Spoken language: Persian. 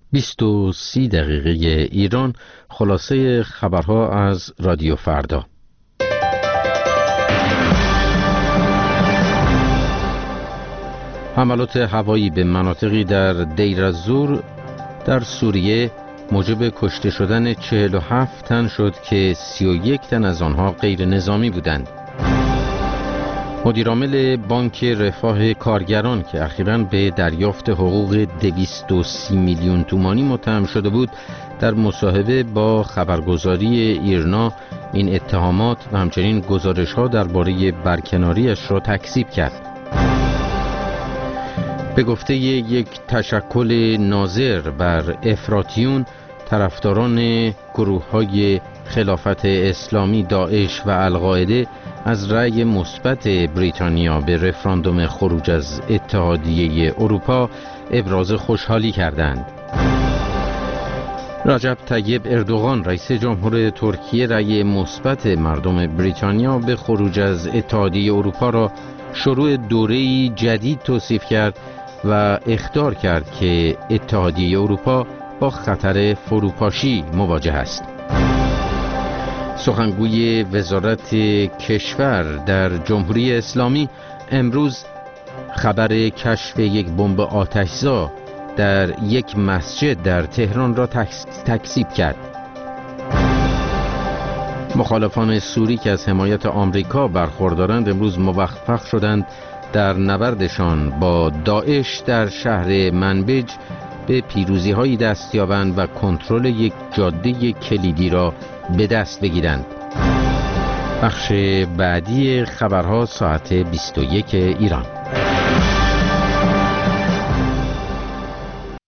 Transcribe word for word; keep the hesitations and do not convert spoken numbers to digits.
بیست و سی دقیقه ایران، خلاصه خبرها از رادیو فردا. حملات هوایی به مناطقی در دیر الزور در سوریه موجب کشته شدن چهل و هفت تن شد که سی و یک تن از آنها غیر نظامی بودند. مدیرعامل بانک رفاه کارگران که اخیراً به دریافت حقوق دویست و سی میلیون تومانی متهم شده بود، در مصاحبه با خبرگزاری ایرنا این اتهامات و همچنین گزارش‌ها درباره برکناریش را تکذیب کرد. به گفته یک تشکل ناظر بر افراطیون، طرفداران گروه‌های خلافت اسلامی، داعش و القاعده از رأی مثبت بریتانیا به رفراندوم خروج از اتحادیه اروپا ابراز خوشحالی کردند. رجب طیب اردوغان رئیس جمهور ترکیه رأی مثبت مردم بریتانیا به خروج از اتحادیه اروپا را شروع دوره‌ای جدید توصیف کرد و اخطار کرد که اتحادیه اروپا با خطر فروپاشی مواجه است. سخنگوی وزارت کشور در جمهوری اسلامی امروز خبر کشف یک بمب آتشزا در یک مسجد در تهران را تکذیب کرد. مخالفان سوری که از حمایت آمریکا برخوردارند امروز موفق شدند در نبردشان با داعش در شهر منبج به پیروزی‌هایی دست یابند و کنترل یک جاده کلیدی را به دست بگیرند. بخش بعدی خبرها ساعت بیست و یک ایران.